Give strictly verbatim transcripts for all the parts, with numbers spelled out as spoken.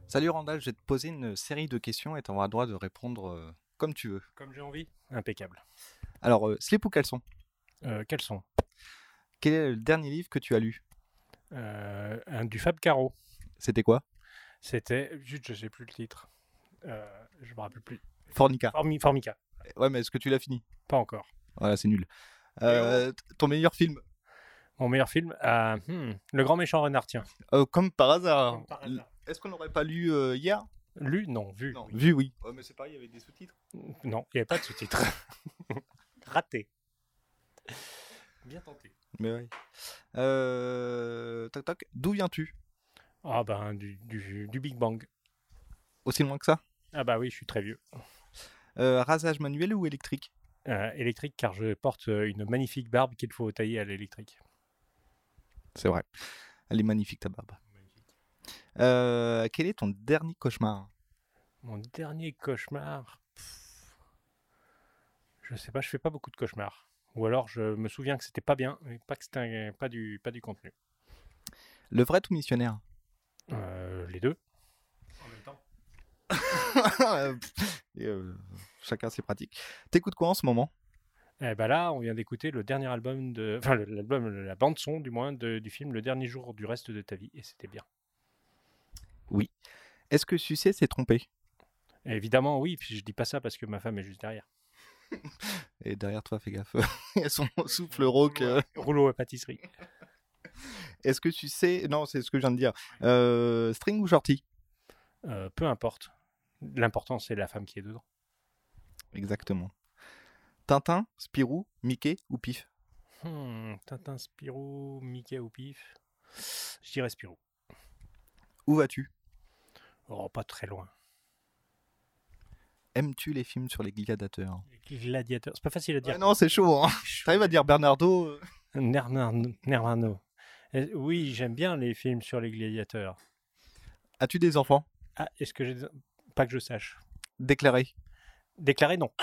Salut Randall, je vais te poser une série de questions et tu auras le droit de répondre euh, comme tu veux. Comme j'ai envie. Impeccable. Alors, euh, slip ou caleçon? Euh, quels sont Quel est le dernier livre que tu as lu? Euh, un du Fab Caro. C'était quoi? C'était. Juste, je sais plus le titre. Euh, je me rappelle plus. Fornica. Formi- Formica. Ouais, mais est-ce que tu l'as fini? Pas encore. Voilà, c'est nul. Et oh, Euh, t- ton meilleur film? mon meilleur film euh, hmm, Le Grand Méchant Renard, tiens. Euh, Comme par hasard. Comme par L- hasard. Est-ce qu'on n'aurait pas lu euh, hier? Lu Non, vu. Non, Oui. vu, oui. Ouais, mais c'est pareil, il y avait des sous-titres. Non, il n'y avait pas de sous-titres. Raté. Bien tenté. Mais oui. Euh... Toc toc. D'où viens-tu? Ah ben, du, du, du Big Bang. Aussi loin que ça? Ah bah oui, je suis très vieux. Euh, rasage manuel ou électrique? Euh, électrique, car je porte euh, une magnifique barbe qu'il faut tailler à l'électrique. C'est vrai. Elle est magnifique ta barbe. Euh, quel est ton dernier cauchemar? Mon dernier cauchemar. Pff, je sais pas, je fais pas beaucoup de cauchemars. Ou alors je me souviens que c'était pas bien, mais pas que c'était un- pas du pas du contenu. Le vrai ou missionnaire? Euh, les deux. En même temps. Et, euh, chacun ses pratiques. T'écoutes quoi en ce moment? Eh ben là, on vient d'écouter le dernier album de, enfin le- l'album, la bande son du moins de- du film Le Dernier Jour du Reste de ta vie, et c'était bien. Oui. Est-ce que Sucé s'est trompé? Et évidemment, oui. Puis je dis pas ça parce que ma femme est juste derrière. Et derrière toi, fais gaffe. Il y a son souffle rauque. euh. Rouleau à pâtisserie. Est-ce que tu sais... Non, c'est ce que je viens de dire. Euh, string ou shorty? Euh, peu importe. L'important c'est la femme qui est dedans. Exactement. Tintin, Spirou, Mickey ou Pif? Hmm, Tintin, Spirou, Mickey ou Pif. Je dirais Spirou. Où vas-tu? Oh, pas très loin. Aimes-tu les films sur les gladiateurs? Gladiateur. C'est pas facile à dire. Ouais, non, c'est chaud. Hein. T'arrives à dire Bernardo euh Nermano. Nermano. Euh, Oui, j'aime bien les films sur les gladiateurs. As-tu des enfants? Ah, est-ce que j'ai. Pas que je sache. Déclaré. Déclaré, non.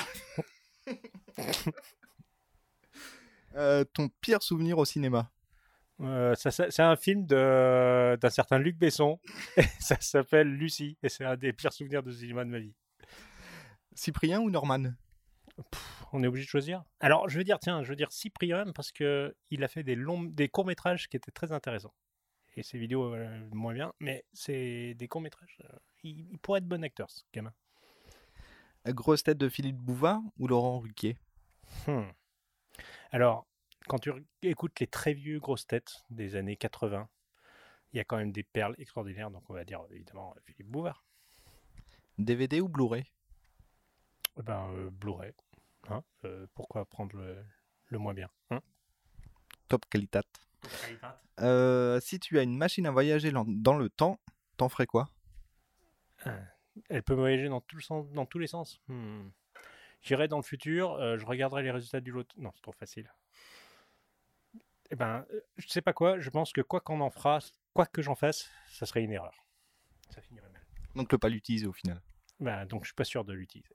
Euh, ton pire souvenir au cinéma? Euh, ça, ça- c'est un film de, d'un certain Luc Besson. Ça s'appelle Lucie. Et c'est un des pires souvenirs de cinéma de ma vie. Cyprien ou Norman? Pff, on est obligé de choisir. Alors, je vais dire, tiens, je vais dire Cyprien parce que il a fait des longs, des courts métrages qui étaient très intéressants. Et ses vidéos euh, moins bien, mais c'est des courts métrages. euh, il, il pourrait être bon acteur, ce gamin. Grosse tête de Philippe Bouvard ou Laurent Ruquier? Hmm. Alors, quand tu re- écoutes les très vieux grosses têtes des années quatre-vingts, il y a quand même des perles extraordinaires. Donc, on va dire évidemment Philippe Bouvard. D V D ou Blu-ray? Eh ben, euh, Blu-ray. Hein. Euh, pourquoi prendre le, le moins bien, hein. Top qualité. Euh, si tu as une machine à voyager lan- dans le temps, t'en ferais quoi? Ah. Elle peut voyager dans, tout le sens, dans tous les sens. Hmm. J'irai dans le futur, euh, je regarderai les résultats du lot. Non, c'est trop facile. Eh ben, euh, je sais pas quoi, je pense que quoi qu'on en fera, quoi que j'en fasse, ça serait une erreur. Ça finirait mal. Donc ne pas l'utiliser au final. Ben, donc je suis pas sûr de l'utiliser.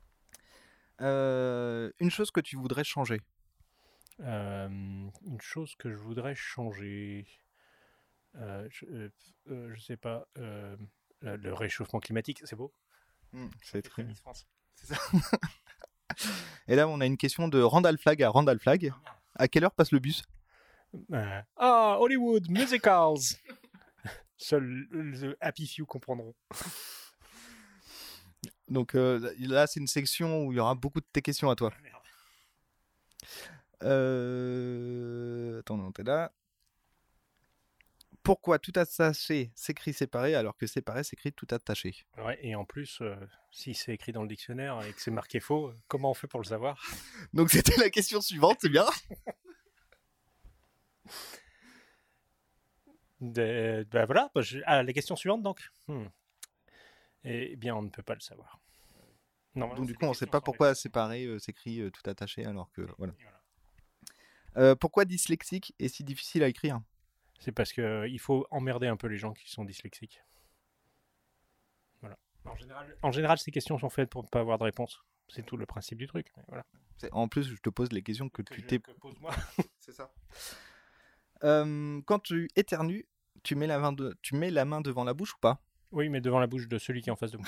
Euh, une chose que tu voudrais changer. Euh, une chose que je voudrais changer, euh, je, euh, euh, je sais pas, euh, le, le réchauffement climatique, c'est beau. Hmm, c'est très... Miss France. c'est ça. Et là, on a une question de Randall Flag à Randall Flag. À quelle heure passe le bus? Euh, ah, Hollywood, musicals. Seuls les Happy Few comprendront. Donc euh, là, c'est une section où il y aura beaucoup de tes questions à toi. Euh... Attends, non, t'es là. Pourquoi tout attaché s'écrit séparé alors que séparé s'écrit tout attaché? Ouais, et en plus, euh, si c'est écrit dans le dictionnaire et que c'est marqué faux, comment on fait pour le savoir? Donc c'était la question suivante, c'est bien. De- Ben voilà, bah, je- ah, la question suivante donc. Hmm. Eh bien, on ne peut pas le savoir. Normalement, Donc du c'est coup, des on ne sait questions pas sans pourquoi réponse. séparé euh, s'écrit euh, tout attaché alors que... Voilà. Et voilà. Euh, pourquoi dyslexique est si difficile à écrire? C'est parce qu'il faut emmerder un peu les gens qui sont dyslexiques. Voilà. En général, en général, ces questions sont faites pour ne pas avoir de réponse. C'est tout le principe du truc. Mais voilà. C'est- En plus, je te pose les questions que, Que tu je- t'es... que pose moi. C'est ça. Euh, quand tu éternues, tu mets, la main de... tu mets la main devant la bouche ou pas? Oui, mais devant la bouche de celui qui est en face de moi.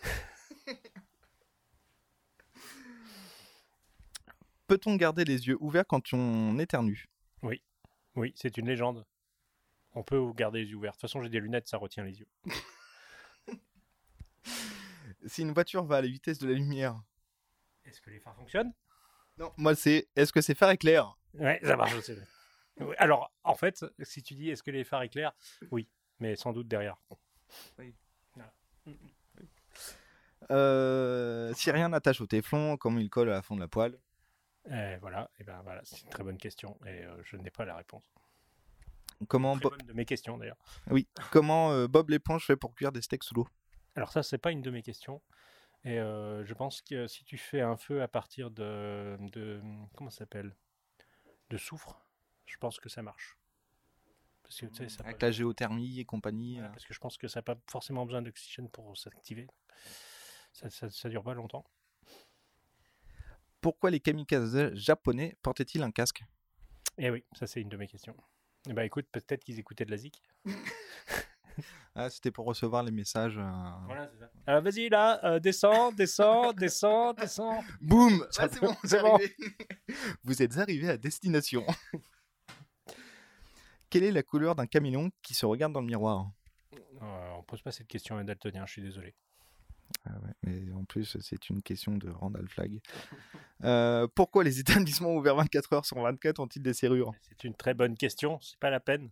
Peut-on garder les yeux ouverts quand on éternue? Oui, oui, c'est une légende. On peut garder les yeux ouverts. De toute façon, j'ai des lunettes, ça retient les yeux. Si une voiture va à la vitesse de la lumière. Est-ce que les phares fonctionnent? Non, moi c'est est-ce que c'est phare éclair? Ouais, ça marche aussi. Oui, alors, en fait, si tu dis est-ce que les phares éclairent? Oui, mais sans doute derrière. Oui. Voilà. Euh, si rien n'attache au téflon, comment il colle à la fond de la poêle? Et voilà, et ben voilà, c'est une très bonne question et euh, je n'ai pas la réponse. Comment Très Bo- bonne de mes questions d'ailleurs. Oui. Comment euh, Bob l'éponge fait pour cuire des steaks sous l'eau? Alors ça, c'est pas une de mes questions. Et euh, je pense que si tu fais un feu à partir de, de comment ça s'appelle, de soufre, je pense que ça marche. Parce que tu sais, ça Avec pas- la géothermie et compagnie. Ouais, euh. parce que je pense que ça n'a pas forcément besoin d'oxygène pour s'activer. Ça, ça, ça dure pas longtemps. Pourquoi les kamikazes japonais portaient-ils un casque? Et oui, ça c'est une de mes questions. Eh ben écoute, peut-être qu'ils écoutaient de la zik. Ah, c'était pour recevoir les messages. euh. Voilà, c'est ça. Alors vas-y là, euh, descends, descends, descends, descends. Boum. Ça Ah, te- c'est bon, c'est c'est bon. arrivé. Vous êtes arrivé à destination. Quelle est la couleur d'un caméléon qui se regarde dans le miroir? Euh, on pose pas cette question à un daltonien, je suis désolé. Ah ouais, mais en plus, c'est une question de Randall Flagg. Euh, pourquoi les établissements ouverts vingt-quatre heures sur vingt-quatre ont-ils des serrures? C'est une très bonne question, c'est pas la peine.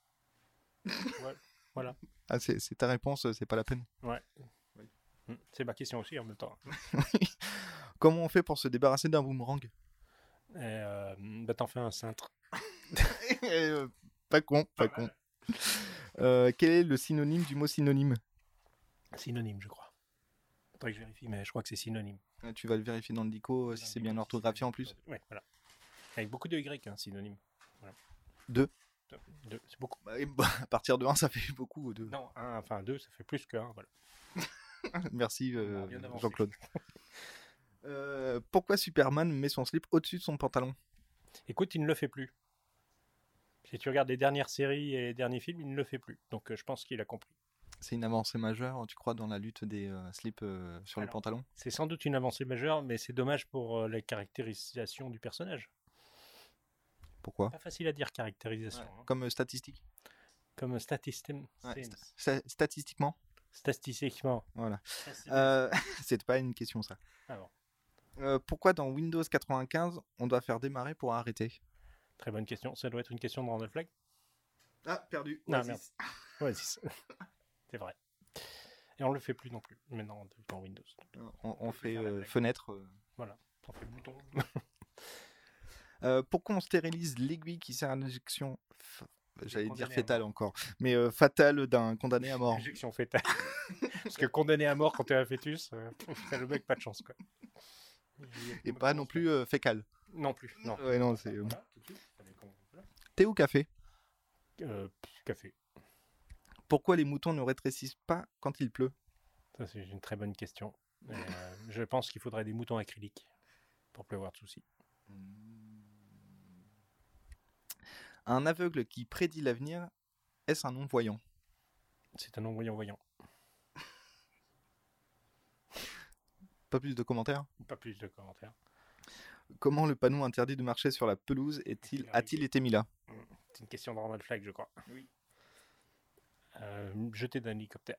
Ouais, voilà. Ah, c'est c'est ta réponse, c'est pas la peine. Ouais. Mm, C'est ma question aussi en même temps. Comment on fait pour se débarrasser d'un boomerang? Et, euh, bah t'en fais un cintre. Euh, Pas con, pas con. Euh, quel est le synonyme du mot synonyme? Synonyme, je crois. Faudrait que je vérifie, mais je crois que c'est synonyme. Euh, Tu vas le vérifier dans le dico euh, si c'est bien orthographié en plus. Ouais, voilà. Avec beaucoup de Y, hein, synonyme. Voilà. Deux. Deux, c'est beaucoup. Bah, et bah, à partir de un, ça fait beaucoup. Deux. Non, un, enfin deux, ça fait plus que un, voilà. Merci euh, On vient d'avancer. Jean-Claude. Euh, pourquoi Superman met son slip au-dessus de son pantalon? Écoute, il ne le fait plus. Si tu regardes les dernières séries et les derniers films, il ne le fait plus. Donc euh, je pense qu'il a compris. C'est une avancée majeure, tu crois, dans la lutte des euh, slips euh, sur Alors, le pantalon? C'est sans doute une avancée majeure, mais c'est dommage pour euh, la caractérisation du personnage. Pourquoi? Pas facile à dire caractérisation. Ouais. Hein. Comme euh, statistique. Comme statistique. Ouais, sta- sta- statistiquement. Statistiquement. Voilà. Ah, c'est Euh, c'est pas une question ça. Ah bon. Euh, pourquoi dans Windows quatre-vingt-quinze on doit faire démarrer pour arrêter? Très bonne question. Ça doit être une question de Randall Flagg. Ah, perdu. Non, merde. Ouais, c'est c'est vrai. Et on le fait plus non plus maintenant dans Windows. On, on fait faire la euh, blague. fenêtre. euh. Voilà, on fait bouton. Euh, pourquoi on stérilise l'aiguille qui sert à l'injection f- J'allais dire condamné à fétale mort. encore, mais euh, fatale d'un condamné à mort. Injection fétale. Parce que condamné à mort quand t'es un fœtus, euh, ça le mec pas de chance quoi. Et pas non plus euh, fécale. Non plus. Non. Ouais, non, c'est. euh, Voilà, tout de suite. Allez, con- voilà. Thé ou café? Euh, pff, café. Pourquoi les moutons ne rétrécissent pas quand il pleut? Ça c'est une très bonne question. Euh, je pense qu'il faudrait des moutons acryliques pour pleuvoir de soucis. Un aveugle qui prédit l'avenir, est-ce un non-voyant? C'est un non-voyant voyant. Pas plus de commentaires? Pas plus de commentaires. Comment le panneau interdit de marcher sur la pelouse est-il, Est-il a-t-il été mis là? C'est une question de Ronald Flagg, je crois. Oui. Euh, jeté d'un hélicoptère.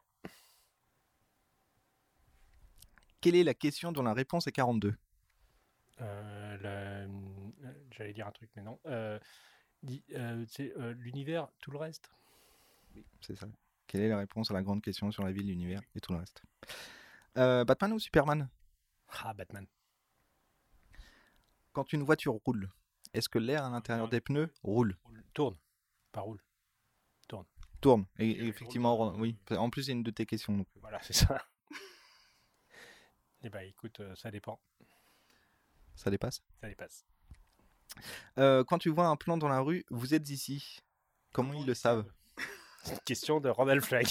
Quelle est la question dont la réponse est quarante-deux? Euh, la- euh, J'allais dire un truc, mais non. Euh, dis- euh, c'est euh, l'univers, tout le reste. Oui, c'est ça. Quelle est la réponse à la grande question sur la vie, l'univers et tout le reste? Euh, Batman ou Superman? Ah, Batman. Quand une voiture roule, est-ce que l'air à l'intérieur des pneus roule? Roule- Tourne, pas roule. Tourne. Et, Oui, et oui, effectivement, roule pas. oui. En plus, c'est une de tes questions. donc. Voilà, c'est ça. Eh ben, écoute, euh, ça dépend. Ça dépasse. Ça dépasse. Euh, quand tu vois un plan dans la rue, vous êtes ici. Comment ils le savent? C'est une question de Ronald Flagg.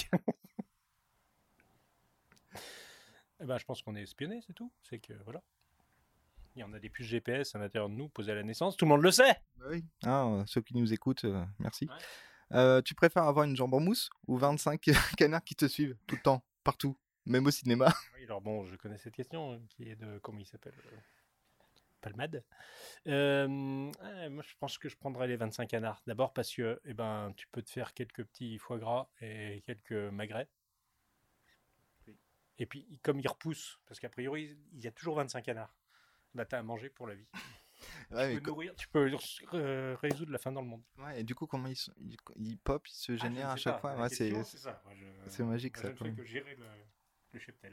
Eh ben, je pense qu'on est espionné, c'est tout. C'est que, voilà. Il y en a des puces G P S à l'intérieur de nous, posées à la naissance. Tout le monde le sait. Bah oui. Ah, euh, ceux qui nous écoutent, euh, merci. Ouais. Euh, tu préfères avoir une jambe en mousse ou vingt-cinq canards qui te suivent tout le temps, partout, même au cinéma? Oui, alors bon, je connais cette question euh, qui est de, comment il s'appelle euh, Palmade. Euh, ah, moi, je pense que je prendrais les vingt-cinq canards. D'abord parce que eh ben, tu peux te faire quelques petits foie gras et quelques magrets. Et puis, comme ils repoussent, parce qu'a priori, il y a toujours vingt-cinq canards, bah t'as à manger pour la vie. Ouais, Tu mais peux co- nourrir, tu peux euh, résoudre la fin dans le monde. ouais, et du coup, comment ils, sont- ils, ils pop, ils se Ah, je ne génèrent à sais chaque pas. fois? La Ouais, c'est, question, c'est ça. Moi, je, c'est magique moi, ça je ne quand fais même. que gérer le, le cheptel.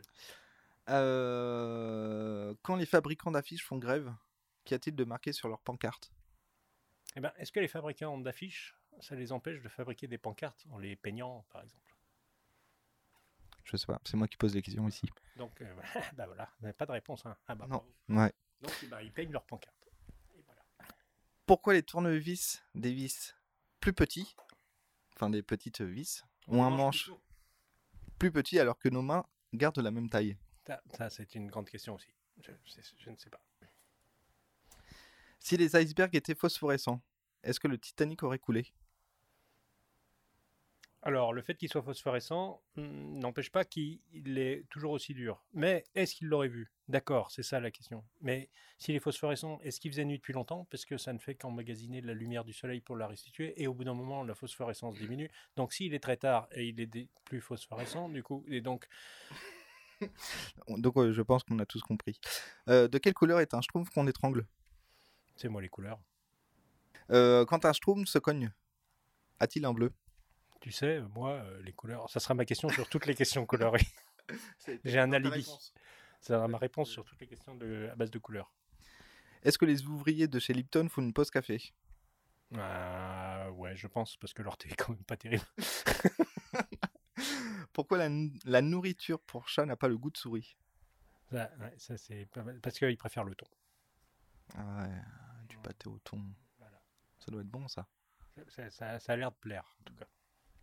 Euh, Quand les fabricants d'affiches font grève, qu'y a-t-il de marqué sur leurs pancartes? Eh ben, est-ce que les fabricants d'affiches, ça les empêche de fabriquer des pancartes en les peignant, par exemple? Je sais pas, c'est moi qui pose les questions ici. Donc, euh, bah voilà, mais pas de réponse. Hein. Ah bah Non, bravo. ouais. Donc, bah, ils peignent leurs pancartes. Et voilà. Pourquoi les tournevis des vis plus petits, enfin des petites vis, On ont les un mange plus manche tôt. plus petit alors que nos mains gardent la même taille? Ça, ça, c'est une grande question aussi. Je, je, je ne sais pas. Si les icebergs étaient phosphorescents, est-ce que le Titanic aurait coulé? Alors, le fait qu'il soit phosphorescent hmm, n'empêche pas qu'il est toujours aussi dur. Mais est-ce qu'il l'aurait vu? D'accord, c'est ça la question. Mais s'il est phosphorescent, est-ce qu'il faisait nuit depuis longtemps? Parce que ça ne fait qu'emmagasiner de la lumière du soleil pour la restituer. Et au bout d'un moment, la phosphorescence diminue. Donc, s'il est très tard et il est dé- plus phosphorescent, du coup, et donc, Donc euh, je pense qu'on a tous compris. Euh, de quelle couleur est un schtroumpf qu'on étrangle? c'est moi les couleurs. Euh, Quand un schtroumpf se cogne, a-t-il un bleu? Tu sais, moi, euh, les couleurs, ça sera ma question sur toutes les questions colorées. J'ai un alibi. Ça sera ma réponse sur toutes les questions de, à base de couleurs. Est-ce que les ouvriers de chez Lipton font une pause café? Ah ouais, je pense, parce que leur thé est quand même pas terrible. Pourquoi la, la nourriture pour chat n'a pas le goût de souris? Ça, ouais, ça c'est pas mal, parce qu'ils préfèrent le thon. Ah ouais, du pâté au thon. Voilà. Ça doit être bon ça. Ça, ça- ça a l'air de plaire, en tout cas.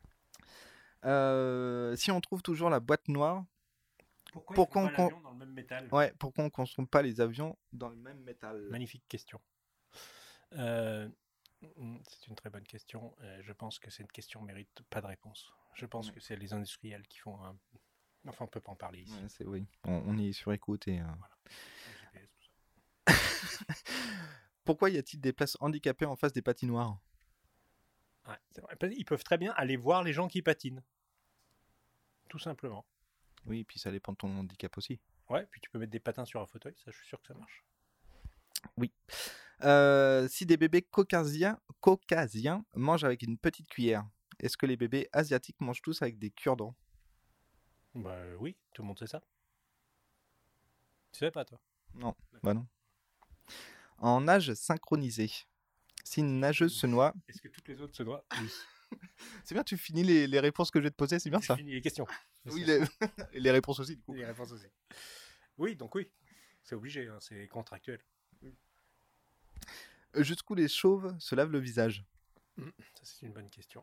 Euh, si on trouve toujours la boîte noire, Pourquoi ils font pourquoi on, pas con- l'avion dans le même métal? ouais, pourquoi on construit pas les avions dans le même métal? Magnifique question. Euh, mm, c'est une très bonne question. Euh, je pense que cette question mérite pas de réponse. Je pense Ouais. que c'est les industriels qui font un. Enfin, on peut pas en parler ici. Ouais, c'est oui. On, on est sur écoute et. euh, Voilà. Le G P S, tout ça. Pourquoi y a-t-il des places handicapées en face des patinoires? Ouais, c'est vrai. Ils peuvent très bien aller voir les gens qui patinent. Tout simplement. Oui, et puis ça dépend de ton handicap aussi. Ouais, puis tu peux mettre des patins sur un fauteuil, ça je suis sûr que ça marche. Oui. Euh, si des bébés caucasiens, caucasiens mangent avec une petite cuillère, est-ce que les bébés asiatiques mangent tous avec des cure-dents? Bah euh, oui, tout le monde sait ça. Tu savais pas toi? Non, bah non. En nage synchronisé, si une nageuse se noie, Est-ce que toutes les autres se doivent? Oui. c'est bien, tu finis les, les réponses que je vais te poser, c'est bien J'ai ça. fini les questions. Oui, les, les réponses aussi, du coup. Les réponses aussi. Oui, donc oui. C'est obligé, hein, c'est contractuel. Jusqu'où les chauves se lavent le visage? Hum, Ça c'est une bonne question.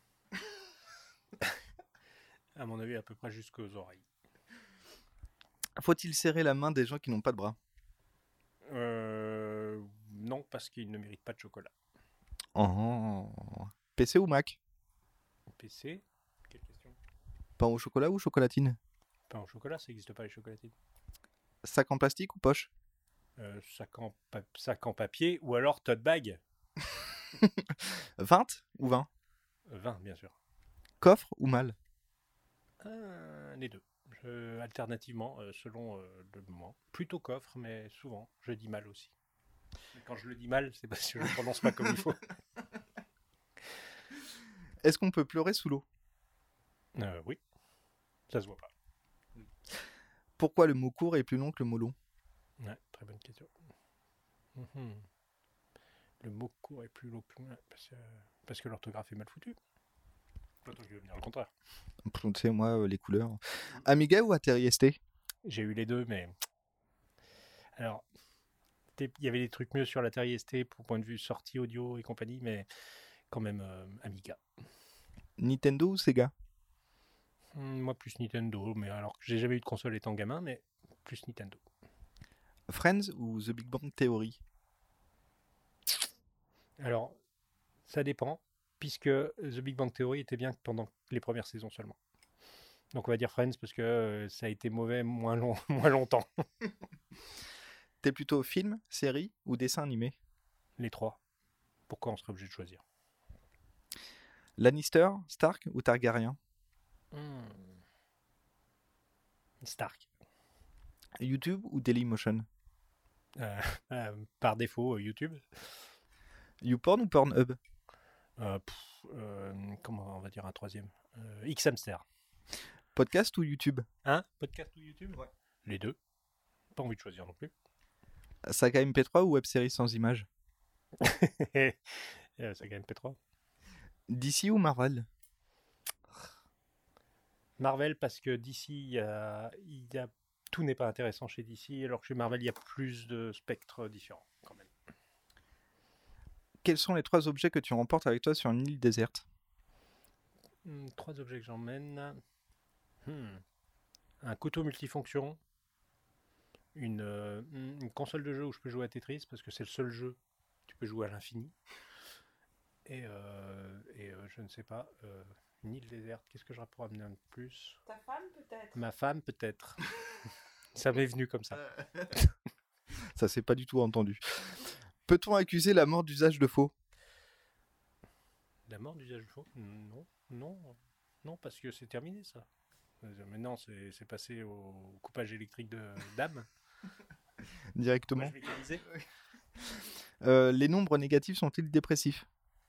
À mon avis, à peu près jusqu'aux oreilles. Faut-il serrer la main des gens qui n'ont pas de bras? Euh, non, parce qu'ils ne méritent pas de chocolat. Oh. P C ou Mac? P C? Quelle question? Pain au chocolat ou chocolatine? Pain au chocolat, ça n'existe pas les chocolatines. Sac en plastique ou poche? Euh, sac, en pa- sac en papier ou alors tote bag. vingt ou vingt? Euh, vingt, bien sûr. Coffre ou malle? Euh, les deux. Je- alternativement, euh, selon euh, le moment. Plutôt coffre, mais souvent, je dis mal aussi. Mais quand je le dis mal, c'est parce que je ne prononce pas comme il faut. Est-ce qu'on peut pleurer sous l'eau? Euh, oui, ça se voit pas. Pourquoi le mot court est plus long que le mot long? Ouais, très bonne question. Mhm. Le mot court est plus long que ouais, parce, que- parce que l'orthographe est mal foutue. Toi, toi, tu veux me dire le contraire. Tu sais, moi, euh, les couleurs. Amiga ou Atari S T? J'ai eu les deux, mais alors, t'es- il y avait des trucs mieux sur l'Atari S T pour point de vue sortie audio et compagnie, mais quand même euh, Amiga. Nintendo ou Sega? Hmm, Moi, plus Nintendo, mais alors que j'ai jamais eu de console étant gamin, mais plus Nintendo. Friends ou The Big Bang Theory? Alors, ça dépend. puisque The Big Bang Theory était bien que pendant les premières saisons seulement. Donc on va dire Friends parce que euh, ça a été mauvais moins, long, moins longtemps. T'es plutôt film, série ou dessin animé? Les trois. Pourquoi on serait obligé de choisir? Lannister, Stark ou Targaryen? Hmm. Stark. YouTube ou Dailymotion? Euh, euh, par défaut, euh, YouTube. YouPorn ou Pornhub? Euh, pff, euh, comment on va dire un troisième? euh, X-Hamster. Podcast ou YouTube? Hein? Podcast ou YouTube? Ouais. Les deux. Pas envie de choisir non plus. Saga M P trois ou web série sans images? euh, Saga M P trois. D C ou Marvel? Marvel parce que D C, il y a, il y a, tout n'est pas intéressant chez D C, alors que chez Marvel, il y a plus de spectres différents quand même. Quels sont les trois objets que tu emportes avec toi sur une île déserte? Hmm, trois objets que j'emmène. Hmm. Un couteau multifonction. Une, euh, une console de jeu où je peux jouer à Tetris parce que c'est le seul jeu où tu peux jouer à l'infini. Et, euh, et euh, je ne sais pas, euh, une île déserte, qu'est-ce que j'aurais pour amener un de plus? Ta femme peut-être? Ma femme peut-être. Ça m'est venu comme ça. Ça s'est pas du tout entendu. Peut-on accuser la mort d'usage de faux? La mort d'usage du faux? Non, non, non, parce que c'est terminé ça. Maintenant, c'est c'est passé au coupage électrique de d'âme. Directement. Coupage mécanisé. Euh, les nombres négatifs sont-ils dépressifs?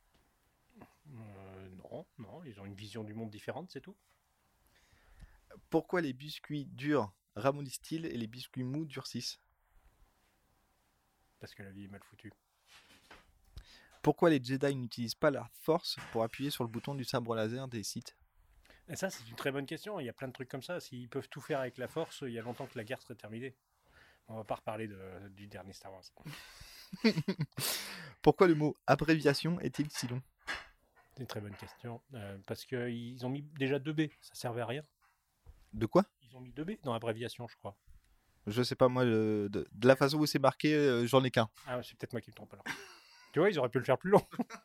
Euh, non, non, ils ont une vision du monde différente, c'est tout. Pourquoi les biscuits durs ramollissent-ils et les biscuits mous durcissent? Parce que la vie est mal foutue. Pourquoi les Jedi n'utilisent pas la force pour appuyer sur le bouton du sabre laser des Sith? Et ça, c'est une très bonne question. Il y a plein de trucs comme ça. S'ils peuvent tout faire avec la force, il y a longtemps que la guerre serait terminée. On va pas reparler de, du dernier Star Wars. Pourquoi le mot abréviation est-il si long? C'est une très bonne question. Euh, parce qu'ils ont mis déjà deux B. Ça servait à rien. De quoi? Ils ont mis deux B dans l'abréviation, je crois. Je sais pas, moi, le- de, de la façon où c'est marqué, euh, j'en ai qu'un. Ah, c'est peut-être moi qui me trompe alors. Tu vois, ils auraient pu le faire plus long.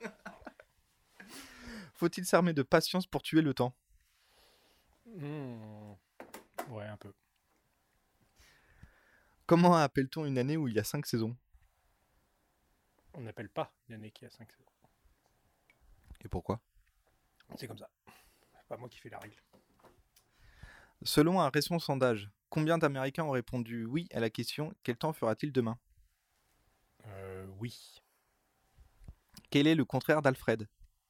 Faut-il s'armer de patience pour tuer le temps? Hmm. Ouais, un peu. Comment appelle-t-on une année où il y a cinq saisons? On n'appelle pas une année qui a cinq saisons. Et pourquoi? C'est comme ça. C'est pas moi qui fais la règle. Selon un récent sondage, combien d'Américains ont répondu oui à la question « Quel temps fera-t-il demain ?» Euh, oui. Quel est le contraire d'Alfred?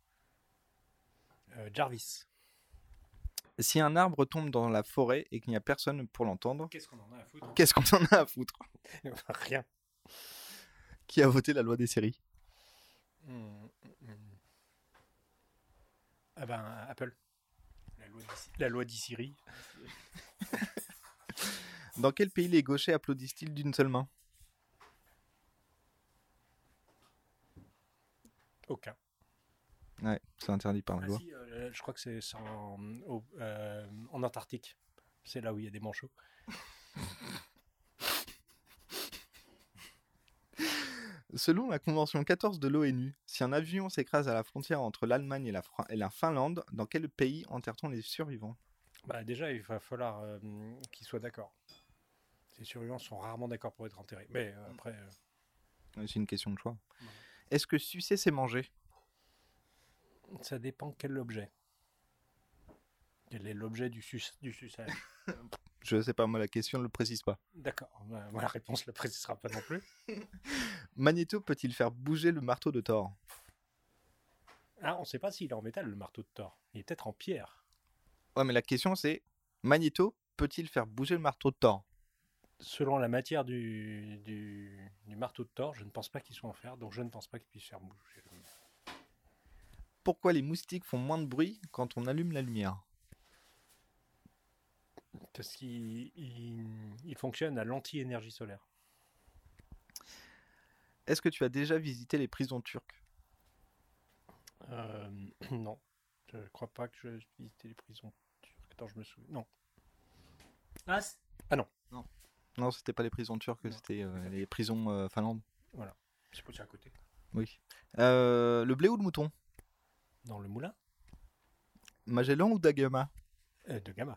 Euh, Jarvis. Si un arbre tombe dans la forêt et qu'il n'y a personne pour l'entendre, Qu'est-ce qu'on en a à foutre? qu'est-ce qu'on en a à foutre? Rien. Qui a voté la loi des séries? Hmm, hmm. Ah ben, Apple. La loi d'I- La loi d'I-Siri. Dans quel pays les gauchers applaudissent-ils d'une seule main? Aucun. Ouais, c'est interdit par la Ah loi. si, euh, je crois que c'est c'est en, au- euh, en Antarctique. C'est là où il y a des manchots. Selon la convention quatorze de l'ONU, si un avion s'écrase à la frontière entre l'Allemagne et la, Fra- et la Finlande, dans quel pays enterre-t-on les survivants? Bah déjà, il va falloir euh, qu'ils soient d'accord. Ces survivants sont rarement d'accord pour être enterrés. Mais euh, après, euh, Ouais, c'est une question de choix. Ouais. Est-ce que sucer c'est manger? ça dépend quel objet. Quel est l'objet du, sus- du suçage? Je sais pas, moi la question ne le précise pas. D'accord. Bah, moi, la réponse ne le précisera pas non plus. Magneto peut-il faire bouger le marteau de Thor? Ah, on ne sait pas s'il est en métal, le marteau de Thor. Il est peut-être en pierre. Ouais, mais la question c'est, Magneto peut-il faire bouger le marteau de Thor? Selon la matière du, du, du marteau de Thor, je ne pense pas qu'il soit en fer, donc je ne pense pas qu'il puisse faire bouger le... Pourquoi les moustiques font moins de bruit quand on allume la lumière? Parce qu'il il, il fonctionne à l'anti-énergie solaire. Est-ce que tu as déjà visité les prisons turques? Euh, non, je ne crois pas que je visité les prisons turques. Attends, je me souviens. Non. Ah, c- ah non. Non, c'était pas les prisons turques, Non. c'était euh, les prisons euh, finlandais. Voilà. C'est pas à côté. Oui. Euh, le blé ou le mouton? Dans le moulin Magellan ou Dagama? euh, de Gama.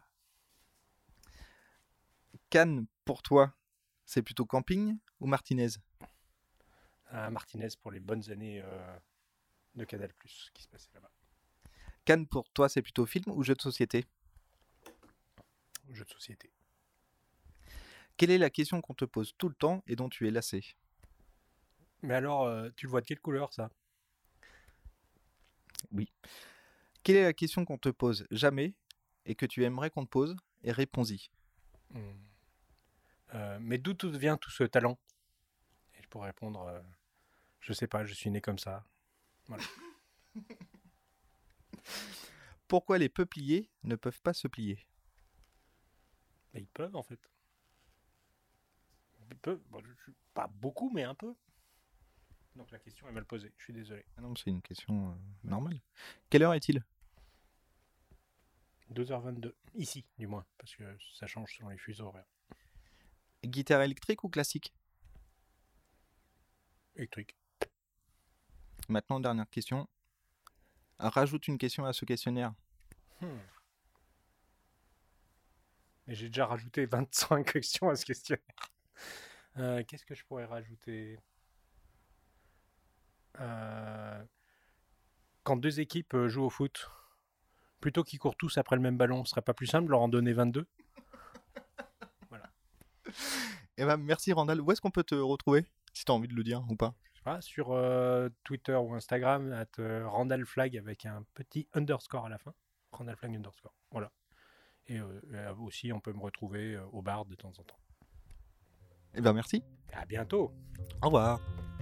Cannes, pour toi, c'est plutôt camping ou Martinez? À Martinez pour les bonnes années euh, de Canal+, qui se passait là-bas. Cannes, pour toi, c'est plutôt film ou jeu de société? Jeux de société. Quelle est la question qu'on te pose tout le temps et dont tu es lassé? Mais alors, euh, tu le vois de quelle couleur, ça? Oui. Quelle est la question qu'on te pose jamais et que tu aimerais qu'on te pose? Et réponds-y. Hmm. Euh, mais d'où tout vient tout ce talent? Et je pourrais répondre, euh, je sais pas, je suis né comme ça. Voilà. Pourquoi les peupliers ne peuvent pas se plier? Mais ils peuvent, en fait. Ils peuvent. Bon, je- pas beaucoup, mais un peu. Donc la question est mal posée, je suis désolé. Ah non, c'est une question euh, normale. Quelle heure est-il? deux heures vingt-deux, ici du moins, parce que ça change selon les fuseaux horaires. Guitare électrique ou classique? Électrique. Maintenant, dernière question. Rajoute une question à ce questionnaire. Hmm. Et j'ai déjà rajouté vingt-cinq questions à ce questionnaire. Euh, Qu'est-ce que je pourrais rajouter? Euh, Quand deux équipes euh, jouent au foot, plutôt qu'ils courent tous après le même ballon, ce serait pas plus simple de leur en donner vingt-deux? Voilà. Eh ben, merci Randall. Où est-ce qu'on peut te retrouver? Si tu as envie de le dire ou pas. Je sais pas, sur euh, Twitter ou Instagram, at euh, randallflag avec un petit underscore à la fin. Randallflag underscore. Voilà. Et euh, euh, aussi, on peut me retrouver euh, au bar de temps en temps. Eh ben, merci. À bientôt! Au revoir.